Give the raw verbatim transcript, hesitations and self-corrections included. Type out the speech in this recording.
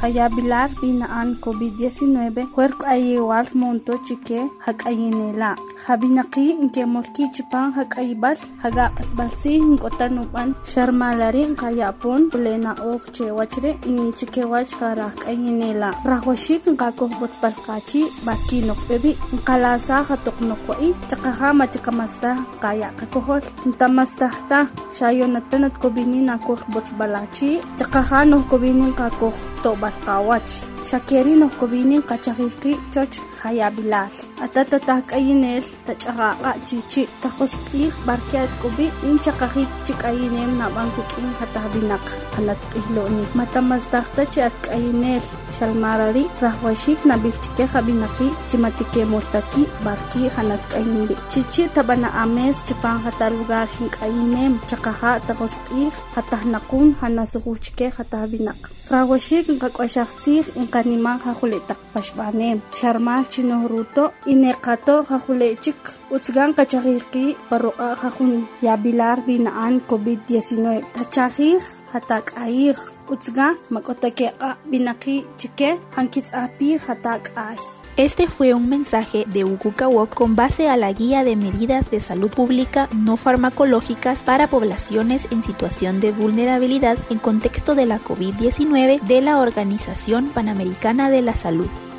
hayabilar binaan COVID diecinueve huerco ayewal monto chique hakayinela habinaki inke molki chipan hakayibal haga balsi inkotanuban sharmalari kayapon plena okche wachre in chique wach kara kayinela rahwashik ngako botbalkachi bakino bebi kalasa hatoknokwai chakaha matikamasta kaya kakohol tamastahta shayonatanat kobinina ko botsbalachi chakaha no kobinin kako to balkawach shakeri no kobinin kachahiki choch hayabilal atata kayinel tachaga chichi tahosqih barkiat kobi in chakahik chikayinem na bangkukin hatabinak anat ihloni matamastahta chat kayinel shalmarari rahwashik na bichike habinaki chimatike mortaki barki hanat kayinbi chichi tabana ames chipan hata lugar shin kayinem chakaha tahosqih hatahnakun hanasuchke hatabinak rawashik kakwashaqtsih inqaniman hajuletak pashbanem sharmal chinoruto ineqato hajulechik utzgan kachaqiqi paroqa hajun yabilar binaan COVID diecinueve tachaqih hatak'ayih utzga makotakeqa binaqi chike hankitzapi hatak'ay. Este fue un mensaje de Ucucahuoc con base a la Guía de Medidas de Salud Pública no farmacológicas para poblaciones en situación de vulnerabilidad en contexto de la COVID diecinueve de la Organización Panamericana de la Salud.